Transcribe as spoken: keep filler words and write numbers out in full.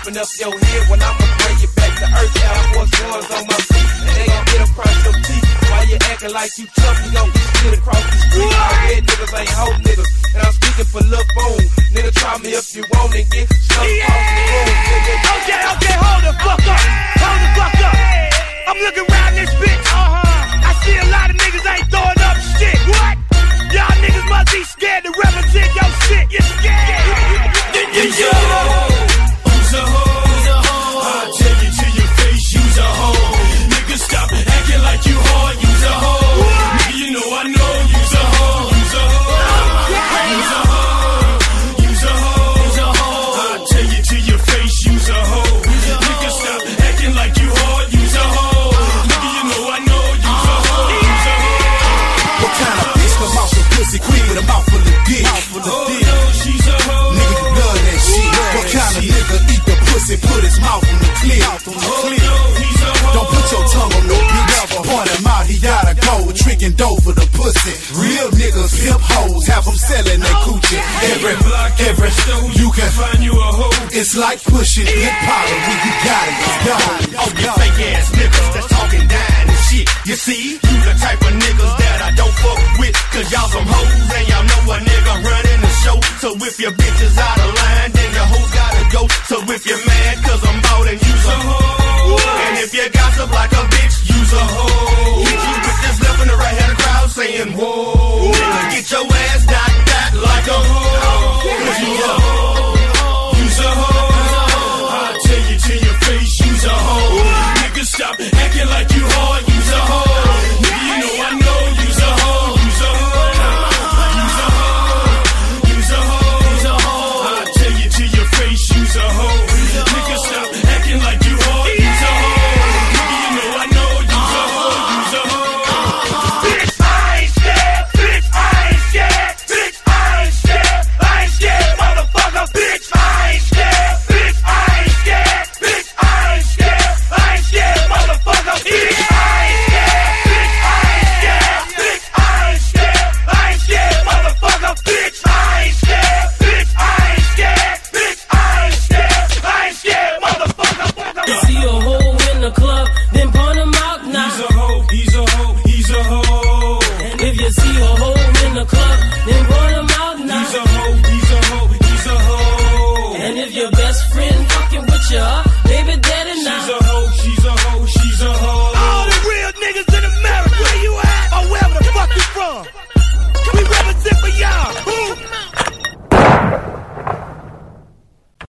open up your head when I'ma bring you back to earth. Air Force Ones on my feet, and they gon' get across your teeth. While you acting like you tough, you gon' get split across the street. All red niggas ain't hoe niggas, and I'm speaking for Lil Boom. Nigga, try me if you want and get stuck yeah. across the room. Okay, okay, hold the fuck up, hold the fuck up. I'm looking around this bitch, uh-huh. I see a lot of niggas ain't throwing up shit. What? Y'all niggas must be scared to represent your shit. You scared? You's a hoe. Who's a hoe? Who's a hoe? I'll tell you to your face, you's a hoe. Nigga, stop acting like you hard, you's a hoe. Nigga, you know I know you's a hoe. You's a hoe. You's a hoe. You's a hoe. You's a hoe. I'll tell you to your face, you's a hoe. Nigga, stop acting like you hard, you's a hoe. Nigga, you know I know you's a hoe. You's a hoe. What kind of bitch come out the pussy quick with a mouth full of dick? Mouth full of dick. Oh, no, she's a hoe. Nigga, you love that shit. What kind of nigga eat the pussy, put his mouth on the clip? Oh, no, he's a hoe. Don't put your tongue on no bitch. Point him out, he gotta go. Tricking dough for the pussy. Real niggas, hip hoes, have them selling their coochie. Every block, every store, you can find you a hoe. It's like pushing hip powder when you got it. It's gone. Oh, you fake ass niggas that's talking down and shit. You see, you the type of niggas that I don't fuck with. Cause y'all some hoes and y'all know a nigga running the show. So if your bitch is out of line, then your hoes gotta go. So if you're mad cause I'm bought and you's a hoe. And if you gossip like a bitch, you's a hoe. Hit you with this left and the right hand of the crowd saying, whoa. Nigga, get your ass knocked out like a hoe. Cause you a hoe.